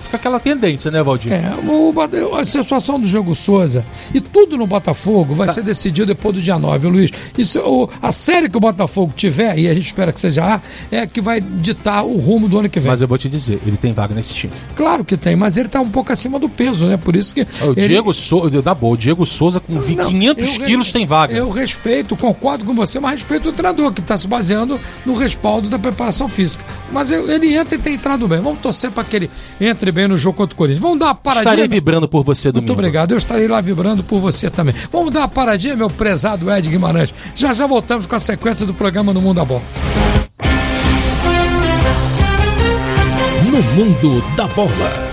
fica aquela tendência, né, Valdir? É, o, a situação do Diogo Souza e tudo no Botafogo vai tá. ser decidido depois do dia nove, Luiz. Isso, o, a série que o Botafogo tiver, e a gente espera que seja A, é que vai ditar o rumo do ano que vem. Mas eu vou te dizer, ele tem vaga nesse time. Claro que tem, mas ele tá um pouco acima do peso, né? Por isso que... O ele... Diego Souza, dá boa, o Diego Souza com não, quinhentos quilos tem vaga. Eu respeito, concordo com você, mas respeito o treinador, que está se baseando no respaldo da preparação física. Mas eu, ele entra e tem entrado bem. Vamos torcer para que ele entre bem no jogo contra o Corinthians. Vamos dar uma paradinha. Estarei vibrando por você domingo. Muito obrigado, eu estarei lá vibrando por você também. Vamos dar uma paradinha, meu prezado Ed Guimarães. Já já voltamos com a sequência do programa No Mundo da Bola. No Mundo da Bola.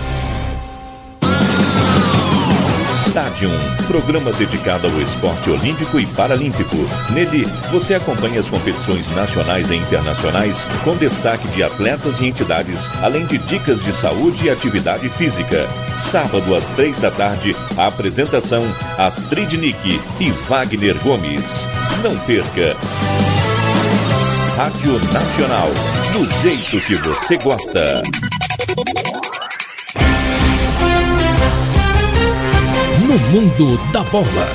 Stadium, programa dedicado ao esporte olímpico e paralímpico. Nele, você acompanha as competições nacionais e internacionais com destaque de atletas e entidades, além de dicas de saúde e atividade física. Sábado, às três da tarde, a apresentação Astrid Nick e Wagner Gomes. Não perca! Rádio Nacional, do jeito que você gosta. No Mundo da Bola.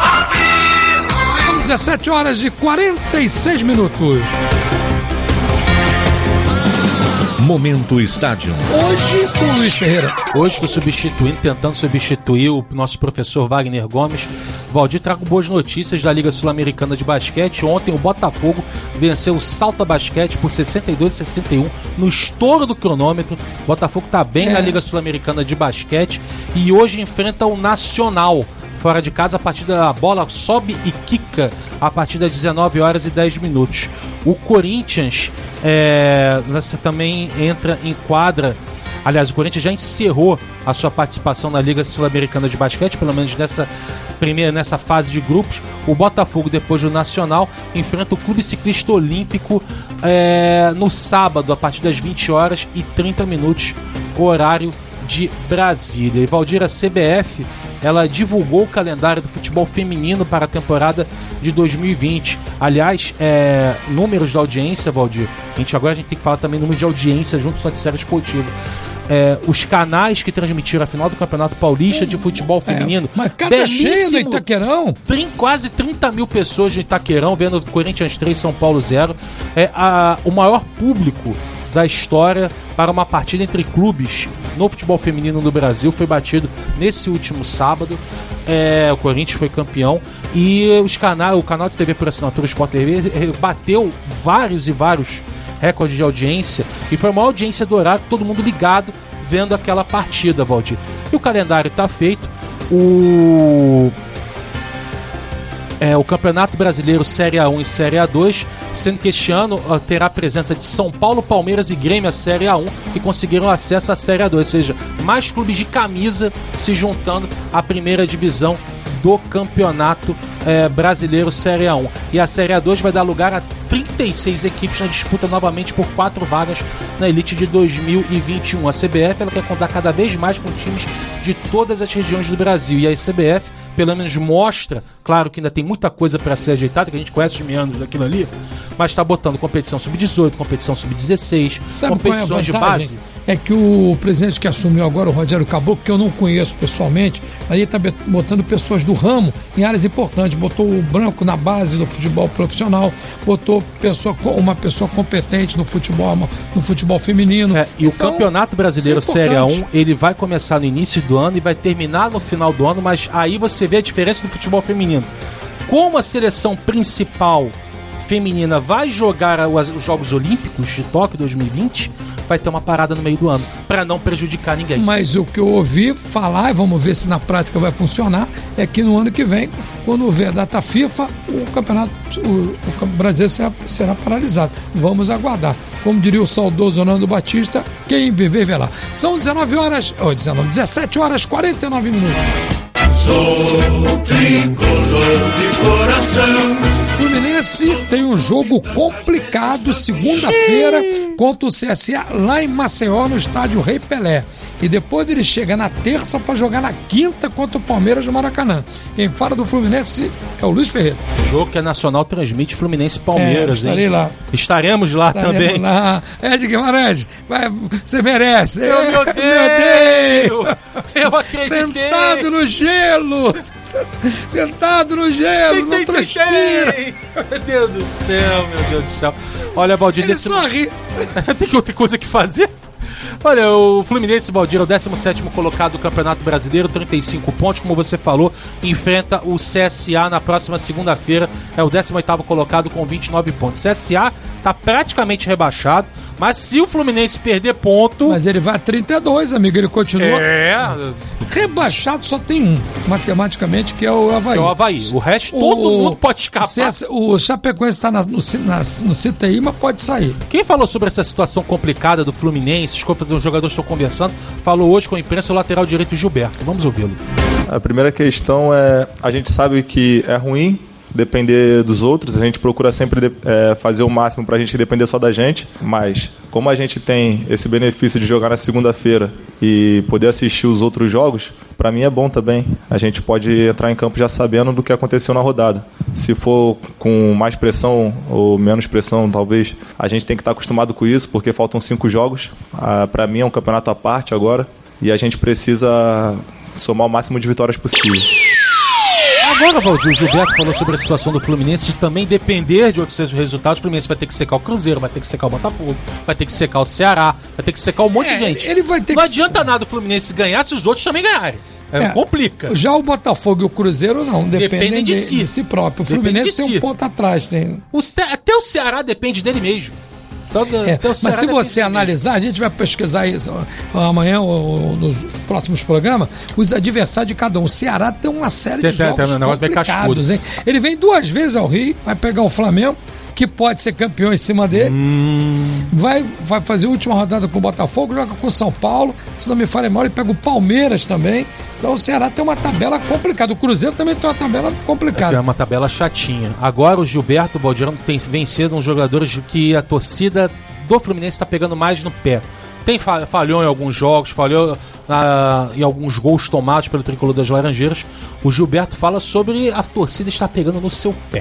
dezessete horas e quarenta e seis minutos. Momento Estádio. Hoje com o Luiz Ferreira. Hoje estou substituindo, tentando substituir o nosso professor Wagner Gomes. Valdir, trago boas notícias da Liga Sul-Americana de Basquete. Ontem o Botafogo venceu o Salta Basquete por sessenta e dois a sessenta e um no estouro do cronômetro. O Botafogo está bem é. na Liga Sul-Americana de Basquete e hoje enfrenta o Nacional. Fora de casa, a partida, a bola sobe e quica a partir das dezenove horas e dez minutos. O Corinthians é, também entra em quadra. Aliás, o Corinthians já encerrou a sua participação na Liga Sul-Americana de Basquete, pelo menos nessa, primeira, nessa fase de grupos. O Botafogo, depois do Nacional, enfrenta o Clube Ciclista Olímpico é, no sábado, a partir das vinte horas e trinta minutos, horário de Brasília. E Valdir, a C B F, ela divulgou o calendário do futebol feminino para a temporada de dois mil e vinte. Aliás, é, números de audiência, Valdir, a gente, agora a gente tem que falar também número de audiência junto com o noticiário esportivo. É, os canais que transmitiram a final do Campeonato Paulista de Futebol Feminino. É, mas casa cheia no Itaquerão. Trim, quase trinta mil pessoas no Itaquerão, vendo Corinthians três, São Paulo zero. É a, o maior público da história para uma partida entre clubes no futebol feminino no Brasil foi batido nesse último sábado. É, o Corinthians foi campeão e os canais, o canal de T V por assinatura, o Sport T V, bateu vários e vários recordes de audiência e foi uma audiência do horário, todo mundo ligado vendo aquela partida, Valdir. E o calendário está feito. O É, o Campeonato Brasileiro Série A um e Série A dois, sendo que este ano uh, terá a presença de São Paulo, Palmeiras e Grêmio, a Série A um, que conseguiram acesso à Série A dois, ou seja, mais clubes de camisa se juntando à primeira divisão do Campeonato é, Brasileiro Série A um. E a Série A dois vai dar lugar a trinta e seis equipes na disputa novamente por quatro vagas na Elite de dois mil e vinte e um. A C B F ela quer contar cada vez mais com times de todas as regiões do Brasil. E a C B F, pelo menos, mostra, claro que ainda tem muita coisa para ser ajeitada, que a gente conhece os meandros daquilo ali, mas está botando competição sub dezoito, competição sub dezesseis, Sabe competições de base. É que o presidente que assumiu agora, o Rogério Caboclo, que eu não conheço pessoalmente, aí está botando pessoas do ramo em áreas importantes. Botou o branco na base do futebol profissional, botou pessoa, uma pessoa competente no futebol, no futebol feminino. É, e o então, Campeonato Brasileiro é Série A um, ele vai começar no início do ano e vai terminar no final do ano, mas aí você vê a diferença do futebol feminino. Como a seleção principal feminina vai jogar os Jogos Olímpicos de Tóquio dois mil e vinte, vai ter uma parada no meio do ano, para não prejudicar ninguém. Mas o que eu ouvi falar, e vamos ver se na prática vai funcionar, é que no ano que vem, quando houver data FIFA, o campeonato o, o brasileiro será, será paralisado. Vamos aguardar. Como diria o saudoso Orlando Batista, quem viver, vê lá. São dezenove horas, ou dezenove, dezessete horas e quarenta e nove minutos. Sou tricolor de coração, Fluminense tem um jogo complicado segunda-feira contra o C S A lá em Maceió, no estádio Rei Pelé. E depois ele chega na terça para jogar na quinta contra o Palmeiras no Maracanã. Quem fala do Fluminense é o Luiz Ferreira. Jogo que a Nacional transmite Fluminense e Palmeiras, é, estarei hein? lá. Estaremos lá Estaremos também. Lá. Ed Guimarães, vai, você merece. Eu me odeio! Eu acreditei! Sentado no gelo! Sentado no gelo, não transpira! Meu Deus do céu, meu Deus do céu. Olha, Valdir, Ele desse... só ri. Tem outra coisa que fazer? Olha, o Fluminense, Valdir, é o décimo sétimo colocado do Campeonato Brasileiro, trinta e cinco pontos, como você falou, enfrenta o C S A na próxima segunda-feira, é o décimo oitavo colocado com vinte e nove pontos. C S A tá praticamente rebaixado, mas se o Fluminense perder ponto... Mas ele vai a trinta e dois, amigo, ele continua... É... Rebaixado só tem um, matematicamente, que é o Avaí. É o Avaí, o resto o... todo mundo pode escapar. C S... O Chapecoense está no, na, no C T I, mas pode sair. Quem falou sobre essa situação complicada do Fluminense, os jogadores estão conversando, falou hoje com a imprensa o lateral direito Gilberto. Vamos ouvi-lo. A primeira questão é, a gente sabe que é ruim depender dos outros, a gente procura sempre de, é, fazer o máximo pra gente depender só da gente, mas como a gente tem esse benefício de jogar na segunda-feira e poder assistir os outros jogos, pra mim é bom também. A gente pode entrar em campo já sabendo do que aconteceu na rodada. Se for com mais pressão ou menos pressão, talvez a gente tem que estar acostumado com isso, porque faltam cinco jogos. Ah, pra mim é um campeonato à parte agora e a gente precisa somar o máximo de vitórias possível. Agora, Valdir, o Gilberto falou sobre a situação do Fluminense de também depender de outros resultados. O Fluminense vai ter que secar o Cruzeiro, vai ter que secar o Botafogo, vai ter que secar o Ceará, vai ter que secar um monte é, de gente. Ele vai ter Não que... adianta nada o Fluminense ganhar se os outros também ganharem. É, é, complica. Já o Botafogo e o Cruzeiro não, dependem, dependem de, de, si. de si próprio. O Depende Fluminense tem si. um ponto atrás. Tem... Os te... Até o Ceará depende dele mesmo. Então, é, mas se você analisar, a gente vai pesquisar isso amanhã ou, ou nos próximos programas, os adversários de cada um. O Ceará tem uma série tem, de tem, jogos tem, um complicados, hein? Ele vem duas vezes ao Rio, vai pegar o Flamengo, que pode ser campeão em cima dele, hum. vai, vai fazer a última rodada com o Botafogo, joga com o São Paulo, se não me falha mal, ele pega o Palmeiras também. Então o Ceará tem uma tabela complicada, o Cruzeiro também tem uma tabela complicada. É uma tabela chatinha. Agora o Gilberto Baldirão tem vencido uns jogadores que a torcida do Fluminense está pegando mais no pé. Tem falhou em alguns jogos, falhou uh, em alguns gols tomados pelo tricolor das Laranjeiras. O Gilberto fala sobre a torcida estar pegando no seu pé.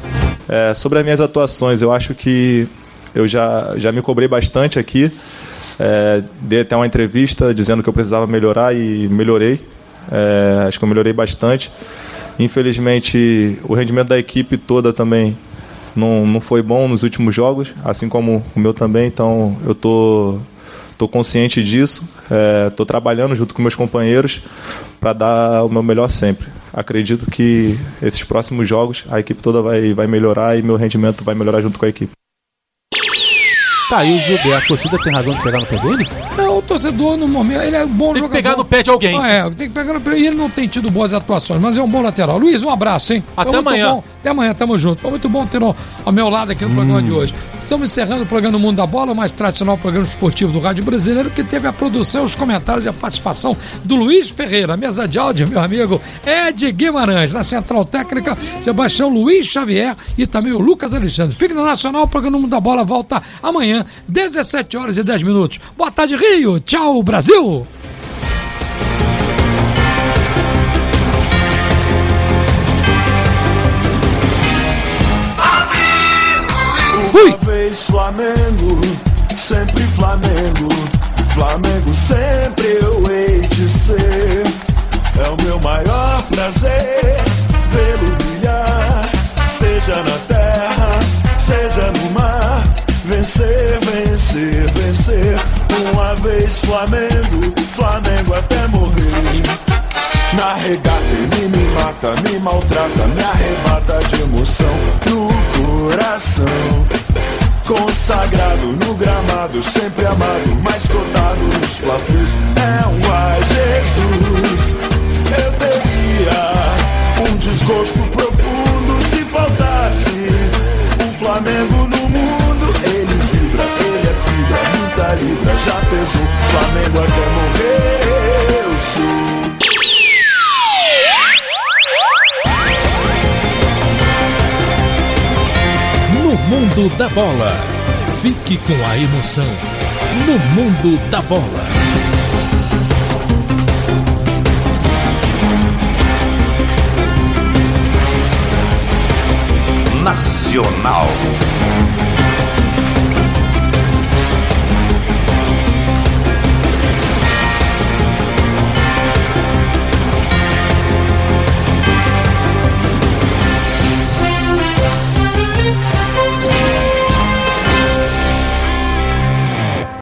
É, sobre as minhas atuações, eu acho que eu já, já me cobrei bastante aqui. É, dei até uma entrevista dizendo que eu precisava melhorar e melhorei. É, acho que eu melhorei bastante. Infelizmente, o rendimento da equipe toda também não, não foi bom nos últimos jogos, assim como o meu também. Então, eu tô, tô consciente disso. Estou é, trabalhando junto com meus companheiros para dar o meu melhor sempre. Acredito que esses próximos jogos a equipe toda vai, vai melhorar e meu rendimento vai melhorar junto com a equipe. Tá aí o Gilberto, a torcida tem razão de pegar no pé dele? Não, o torcedor no momento, ele é um bom tem jogador. Tem que pegar no pé de alguém. Ah, é, tem que pegar no pé. E ele não tem tido boas atuações, mas é um bom lateral. Luiz, um abraço, hein? Até amanhã. Bom. Até amanhã, tamo junto. Foi muito bom ter ao, ao meu lado aqui no hum. programa de hoje. Estamos encerrando o programa Mundo da Bola, o mais tradicional programa esportivo do Rádio Brasileiro, que teve a produção, os comentários e a participação do Luiz Ferreira. Mesa de áudio, meu amigo Ed Guimarães. Na Central Técnica, Sebastião Luiz Xavier e também o Lucas Alexandre. Fique na Nacional, o programa Mundo da Bola volta amanhã, dezessete horas e dez minutos. Boa tarde, Rio. Tchau, Brasil. Fui. Uma vez Flamengo, sempre Flamengo. Flamengo sempre eu hei de ser. É o meu maior prazer vê-lo brilhar, seja na terra, seja no mar. Vencer, vencer, vencer. Uma vez Flamengo, Flamengo até morrer. Na regata ele me mata, me maltrata, me arrebata de emoção no coração. Consagrado no gramado, sempre amado, mais cotado nos fla-flus. É um ai Jesus. Eu teria um desgosto profundo se faltasse um Flamengo no mundo. Ele vibra, ele é fibra, muita libra, já pesou. Flamengo até morrer, eu sou. Mundo da Bola. Fique com a emoção no Mundo da Bola. Nacional.